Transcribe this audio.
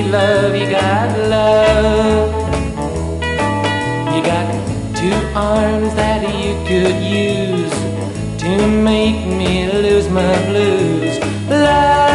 love, you got love. You got two arms that you could use to make me lose my blues. Love.